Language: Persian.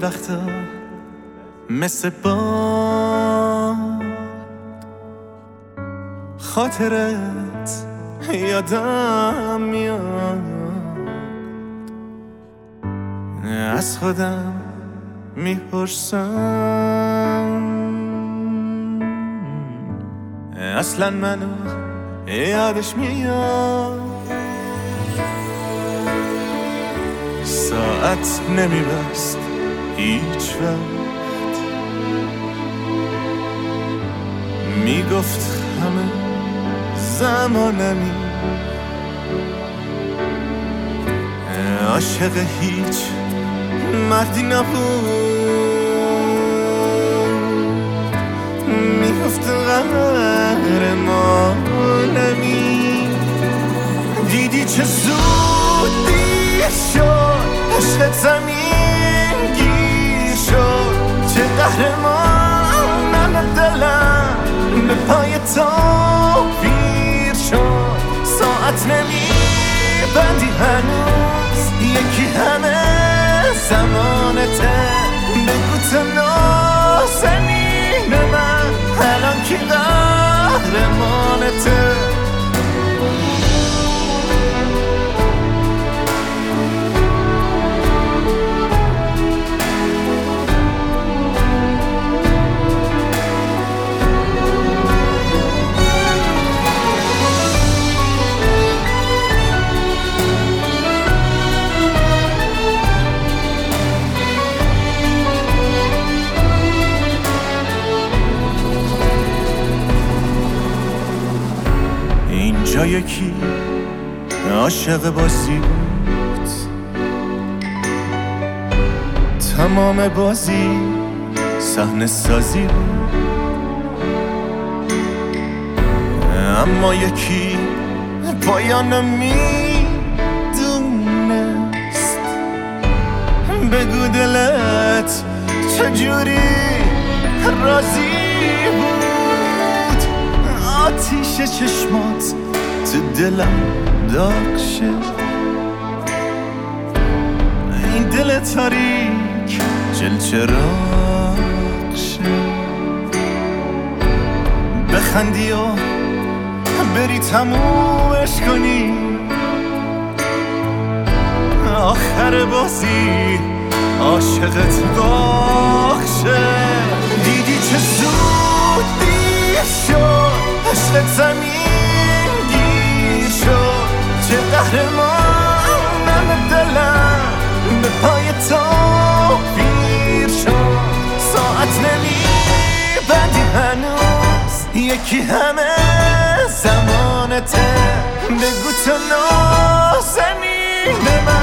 وقتا مثل با خاطرت یادم میاد، از خودم میپرسم اصلا منو یادش میاد. ساعت نمیبست هیچ وقت، میگفت همه زمانمی، عاشق هیچ مردی نبود، میگفت قهرمانمی. دیدی چه زود دیر شد، عشق زمین گیر شد، چه قهرمانم دلم به پای تو پیر شد. ساعت نمیبندی هنوز، یکی همه زمانته، بگو تو نازنین من الان کی قهرمانته. اینجا یکی عاشق بازی بود، تمام بازی صحنه سازی بود، اما یکی پایان میدونست. بگو دلت چجوری راضی بود، آتیش چشمات تو دلم داغ شه، این دل تاریک جل چراغ شه. بخندی و بری تمومش کنی، آخر بازی عاشقت داغ شه. دیدی چه زود دیر شد، عشق زمین گیر شد، چه قهرمانم دلم به پای تو پیر شد. ساعت نمیبندی هنوز، یکی همه زمانته، بگو تو نازنین من